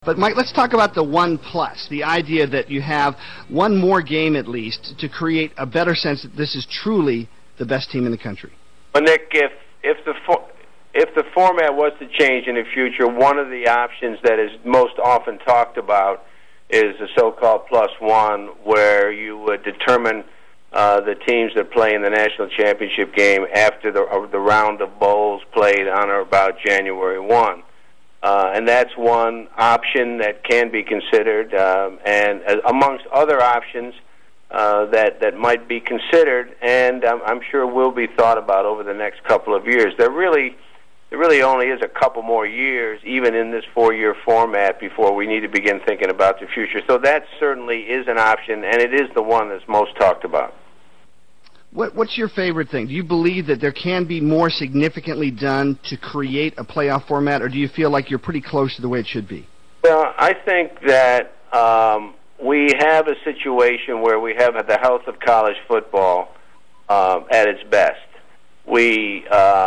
But Mike, let's talk about the 1+, the idea that you have one more game at least to create a better sense that this is truly the best team in the country. Well, Nick, if the format was to change in the future, one of the options that is most often talked about is the so-called +1, where you would determine the teams that play in the national championship game after the round of bowls played on or about January 1. And that's one option that can be considered, and amongst other options that might be considered, and I'm sure will be thought about over the next couple of years. There really only is a couple more years, even in this 4-year format, before we need to begin thinking about the future. So that certainly is an option, and it is the one that's most talked about. What's your favorite thing? Do you believe that there can be more significantly done to create a playoff format, or do you feel like you're pretty close to the way it should be? Well, I think that we have a situation where we have the health of college football at its best. We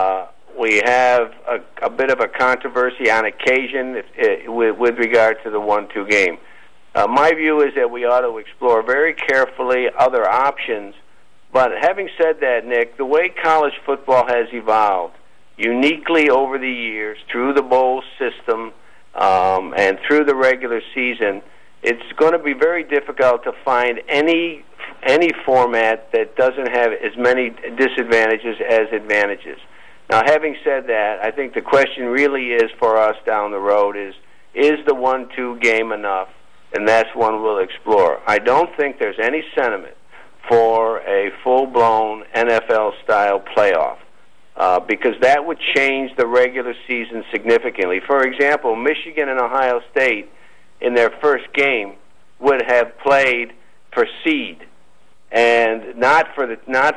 have a bit of a controversy on occasion with regard to the 1-2 game. My view is that we ought to explore very carefully other options. But having said that, Nick, the way college football has evolved uniquely over the years through the bowl system and through the regular season, it's going to be very difficult to find any format that doesn't have as many disadvantages as advantages. Now, having said that, I think the question really is for us down the road is the 1-2 game enough? And that's one we'll explore. I don't think there's any sentiment for a full-blown NFL-style playoff because that would change the regular season significantly. For example, Michigan and Ohio State in their first game would have played for seed and not for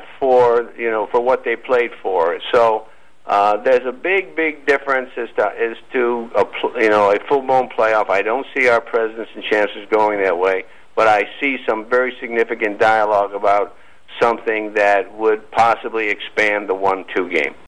what they played for. So there's a big difference as to a full-blown playoff. I don't see our presidents and chancellors going that way, but I see some very significant dialogue about something that would possibly expand the 1-2 game.